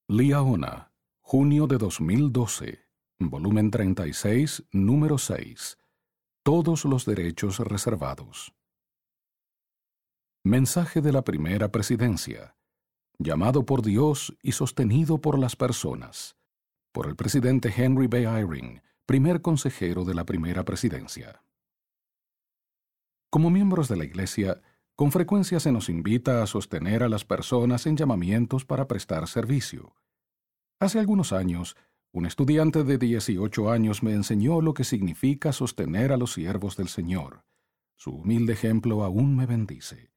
Liaona, junio de 2012, volumen 36, número 6. Todos los derechos reservados. Mensaje de la primera presidencia. Llamado por Dios y sostenido por las personas. Por el presidente Henry B. Eyring, primer consejero de la primera presidencia. Como miembros de la Iglesia, con frecuencia se nos invita a sostener a las personas en llamamientos para prestar servicio. Hace algunos años, un estudiante de 18 años me enseñó lo que significa sostener a los siervos del Señor. Su humilde ejemplo aún me bendice.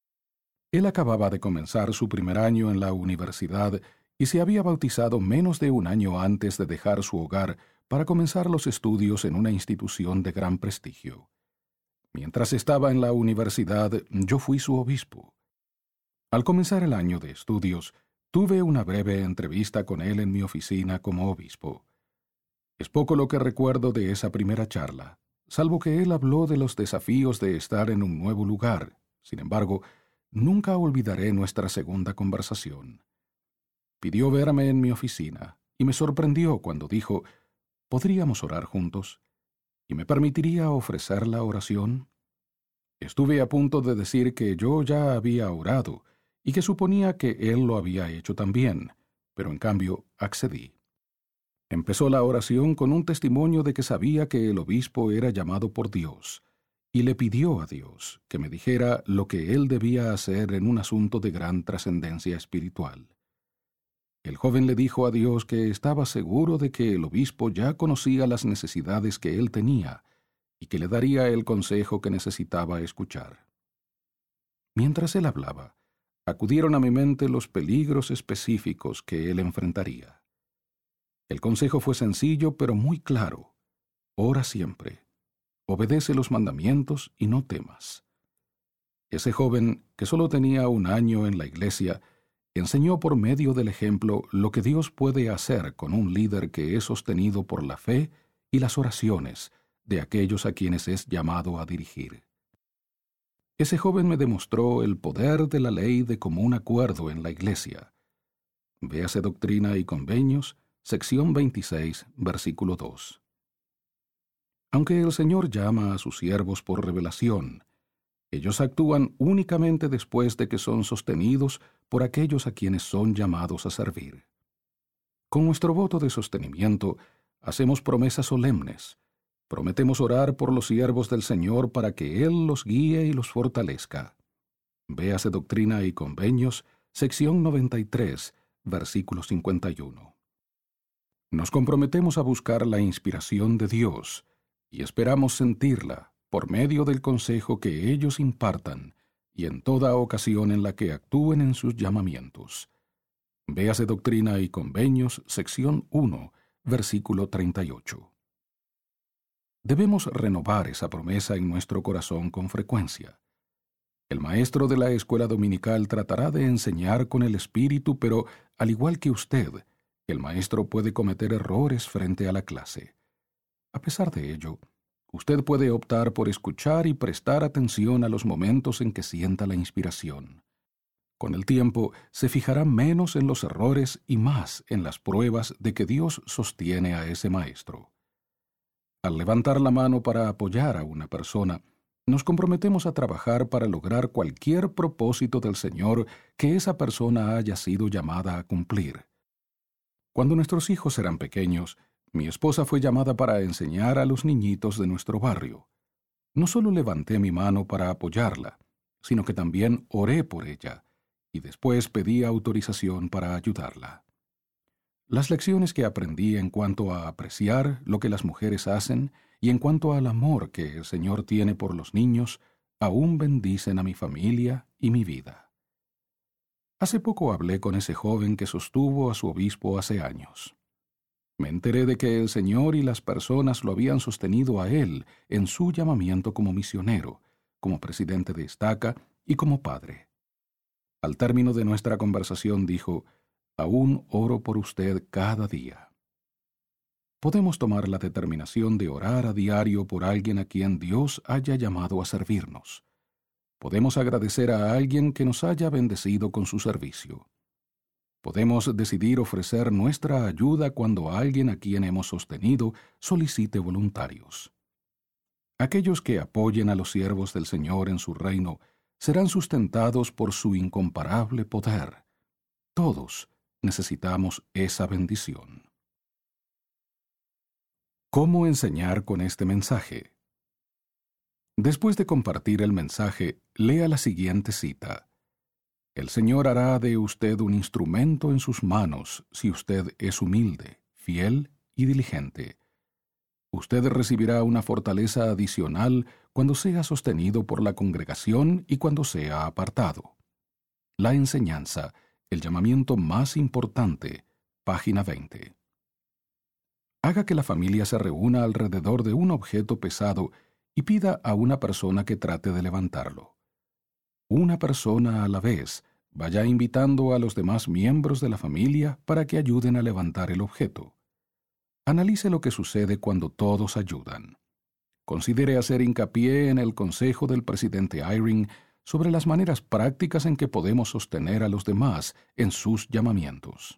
Él acababa de comenzar su primer año en la universidad y se había bautizado menos de un año antes de dejar su hogar para comenzar los estudios en una institución de gran prestigio. Mientras estaba en la universidad, yo fui su obispo. Al comenzar el año de estudios, tuve una breve entrevista con él en mi oficina como obispo. Es poco lo que recuerdo de esa primera charla, salvo que él habló de los desafíos de estar en un nuevo lugar. Sin embargo, nunca olvidaré nuestra segunda conversación. Pidió verme en mi oficina y me sorprendió cuando dijo: ¿podríamos orar juntos? ¿Y me permitiría ofrecer la oración? Estuve a punto de decir que yo ya había orado y que suponía que él lo había hecho también, pero en cambio accedí. Empezó la oración con un testimonio de que sabía que el obispo era llamado por Dios, y le pidió a Dios que me dijera lo que él debía hacer en un asunto de gran trascendencia espiritual. El joven le dijo a Dios que estaba seguro de que el obispo ya conocía las necesidades que él tenía y que le daría el consejo que necesitaba escuchar. Mientras él hablaba, acudieron a mi mente los peligros específicos que él enfrentaría. El consejo fue sencillo pero muy claro: ora siempre, obedece los mandamientos y no temas. Ese joven, que solo tenía un año en la iglesia, enseñó por medio del ejemplo lo que Dios puede hacer con un líder que es sostenido por la fe y las oraciones de aquellos a quienes es llamado a dirigir. Ese joven me demostró el poder de la ley de común acuerdo en la iglesia. Véase Doctrina y Convenios, sección 26, versículo 2. Aunque el Señor llama a sus siervos por revelación, ellos actúan únicamente después de que son sostenidos por aquellos a quienes son llamados a servir. Con nuestro voto de sostenimiento, hacemos promesas solemnes. Prometemos orar por los siervos del Señor para que Él los guíe y los fortalezca. Véase Doctrina y Convenios, sección 93, versículo 51. Nos comprometemos a buscar la inspiración de Dios y esperamos sentirla por medio del consejo que ellos impartan y en toda ocasión en la que actúen en sus llamamientos. Véase Doctrina y Convenios, sección 1, versículo 38. Debemos renovar esa promesa en nuestro corazón con frecuencia. El maestro de la escuela dominical tratará de enseñar con el Espíritu, pero, al igual que usted, el maestro puede cometer errores frente a la clase. A pesar de ello, usted puede optar por escuchar y prestar atención a los momentos en que sienta la inspiración. Con el tiempo, se fijará menos en los errores y más en las pruebas de que Dios sostiene a ese maestro. Al levantar la mano para apoyar a una persona, nos comprometemos a trabajar para lograr cualquier propósito del Señor que esa persona haya sido llamada a cumplir. Cuando nuestros hijos eran pequeños, mi esposa fue llamada para enseñar a los niñitos de nuestro barrio. No solo levanté mi mano para apoyarla, sino que también oré por ella, y después pedí autorización para ayudarla. Las lecciones que aprendí en cuanto a apreciar lo que las mujeres hacen y en cuanto al amor que el Señor tiene por los niños, aún bendicen a mi familia y mi vida. Hace poco hablé con ese joven que sostuvo a su obispo hace años. Me enteré de que el Señor y las personas lo habían sostenido a él en su llamamiento como misionero, como presidente de estaca y como padre. Al término de nuestra conversación dijo: «Aún oro por usted cada día». Podemos tomar la determinación de orar a diario por alguien a quien Dios haya llamado a servirnos. Podemos agradecer a alguien que nos haya bendecido con su servicio. Podemos decidir ofrecer nuestra ayuda cuando alguien a quien hemos sostenido solicite voluntarios. Aquellos que apoyen a los siervos del Señor en su reino serán sustentados por su incomparable poder. Todos necesitamos esa bendición. ¿Cómo enseñar con este mensaje? Después de compartir el mensaje, lea la siguiente cita. El Señor hará de usted un instrumento en sus manos si usted es humilde, fiel y diligente. Usted recibirá una fortaleza adicional cuando sea sostenido por la congregación y cuando sea apartado. La enseñanza, el llamamiento más importante, página 20. Haga que la familia se reúna alrededor de un objeto pesado y pida a una persona que trate de levantarlo. Una persona a la vez, vaya invitando a los demás miembros de la familia para que ayuden a levantar el objeto. Analice lo que sucede cuando todos ayudan. Considere hacer hincapié en el consejo del presidente Eyring sobre las maneras prácticas en que podemos sostener a los demás en sus llamamientos.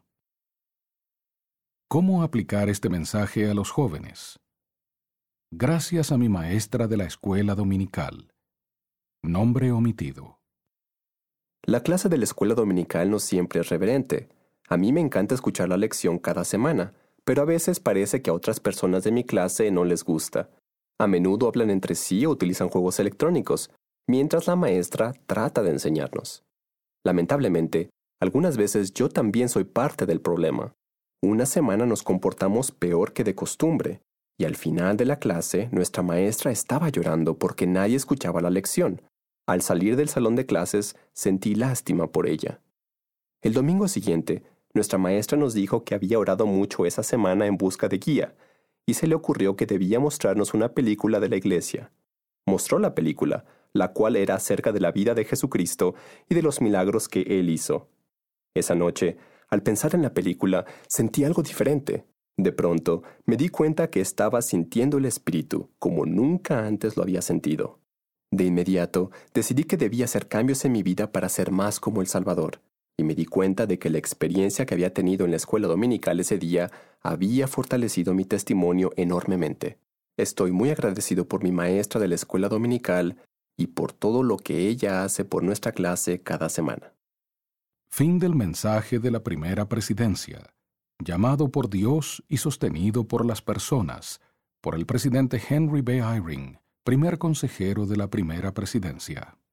¿Cómo aplicar este mensaje a los jóvenes? Gracias a mi maestra de la escuela dominical. Nombre omitido. La clase de la escuela dominical no siempre es reverente. A mí me encanta escuchar la lección cada semana, pero a veces parece que a otras personas de mi clase no les gusta. A menudo hablan entre sí o utilizan juegos electrónicos, mientras la maestra trata de enseñarnos. Lamentablemente, algunas veces yo también soy parte del problema. Una semana nos comportamos peor que de costumbre, y al final de la clase nuestra maestra estaba llorando porque nadie escuchaba la lección. Al salir del salón de clases, sentí lástima por ella. El domingo siguiente, nuestra maestra nos dijo que había orado mucho esa semana en busca de guía, y se le ocurrió que debía mostrarnos una película de la iglesia. Mostró la película, la cual era acerca de la vida de Jesucristo y de los milagros que Él hizo. Esa noche, al pensar en la película, sentí algo diferente. De pronto, me di cuenta que estaba sintiendo el Espíritu como nunca antes lo había sentido. De inmediato, decidí que debía hacer cambios en mi vida para ser más como el Salvador, y me di cuenta de que la experiencia que había tenido en la escuela dominical ese día había fortalecido mi testimonio enormemente. Estoy muy agradecido por mi maestra de la escuela dominical y por todo lo que ella hace por nuestra clase cada semana. Fin del mensaje de la primera presidencia. Llamado por Dios y sostenido por las personas, por el presidente Henry B. Eyring, primer consejero de la primera presidencia.